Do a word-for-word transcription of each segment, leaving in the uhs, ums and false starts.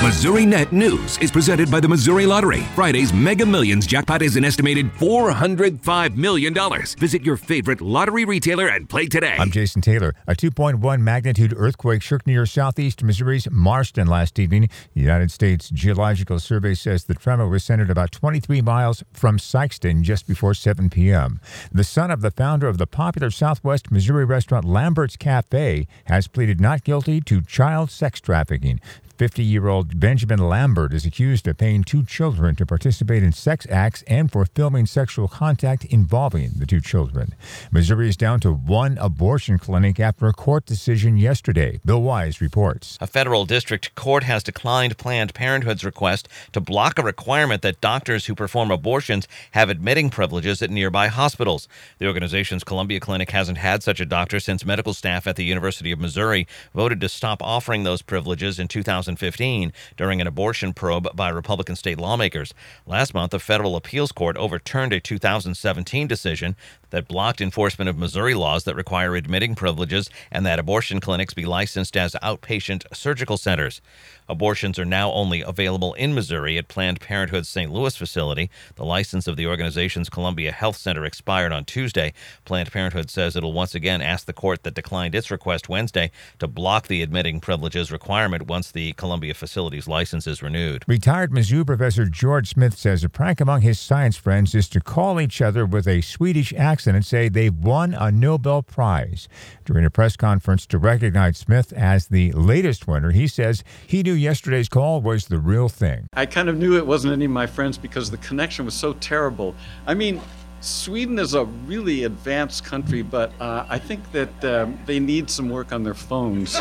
Missouri Net News is presented by the Missouri Lottery. Friday's Mega Millions jackpot is an estimated four hundred five million dollars. Visit your favorite lottery retailer and play today. I'm Jason Taylor. A two point one magnitude earthquake shook near southeast Missouri's Marston last evening. The United States Geological Survey says the tremor was centered about twenty-three miles from Sikeston just before seven p.m. The son of the founder of the popular Southwest Missouri restaurant Lambert's Cafe has pleaded not guilty to child sex trafficking. fifty-year-old Benjamin Lambert is accused of paying two children to participate in sex acts and for filming sexual contact involving the two children. Missouri is down to one abortion clinic after a court decision yesterday. Bill Wise reports. A federal district court has declined Planned Parenthood's request to block a requirement that doctors who perform abortions have admitting privileges at nearby hospitals. The organization's Columbia Clinic hasn't had such a doctor since medical staff at the University of Missouri voted to stop offering those privileges in two thousand fifteen during an abortion probe by Republican state lawmakers. Last month, a federal appeals court overturned a two thousand seventeen decision that blocked enforcement of Missouri laws that require admitting privileges and that abortion clinics be licensed as outpatient surgical centers. Abortions are now only available in Missouri at Planned Parenthood's Saint Louis facility. The license of the organization's Columbia Health Center expired on Tuesday. Planned Parenthood says it'll once again ask the court that declined its request Wednesday to block the admitting privileges requirement once the Columbia facility's license is renewed. Retired Mizzou professor George Smith says a prank among his science friends is to call each other with a Swedish accent and say they've won a Nobel Prize. During a press conference to recognize Smith as the latest winner, he says he knew yesterday's call was the real thing. I kind of knew it wasn't any of my friends because the connection was so terrible. I mean, Sweden is a really advanced country, but uh, I think that um, they need some work on their phones.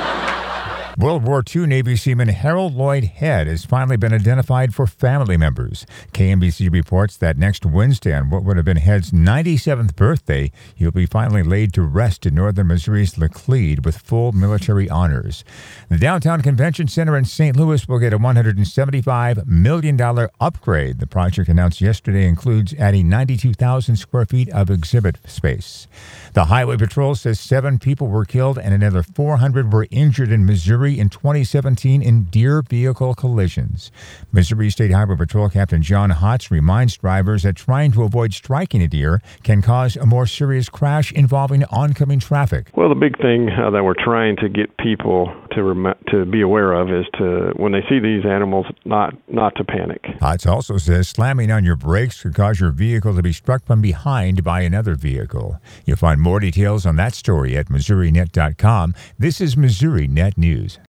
World War Two Navy seaman Harold Lloyd Head has finally been identified for family members. K M B C reports that next Wednesday, on what would have been Head's ninety-seventh birthday, he'll be finally laid to rest in northern Missouri's Laclede with full military honors. The Downtown Convention Center in Saint Louis will get a one hundred seventy-five million dollars upgrade. The project announced yesterday includes adding ninety-two thousand square feet of exhibit space. The Highway Patrol says seven people were killed and another four hundred were injured in Missouri in twenty seventeen in deer vehicle collisions. Missouri State Highway Patrol Captain John Hotz reminds drivers that trying to avoid striking a deer can cause a more serious crash involving oncoming traffic. Well, the big thing uh, that we're trying to get people to rem- to be aware of is to, when they see these animals, not not to panic. Hotz also says slamming on your brakes could cause your vehicle to be struck from behind by another vehicle. You'll find more details on that story at Missouri Net dot com. This is Missouri Net News.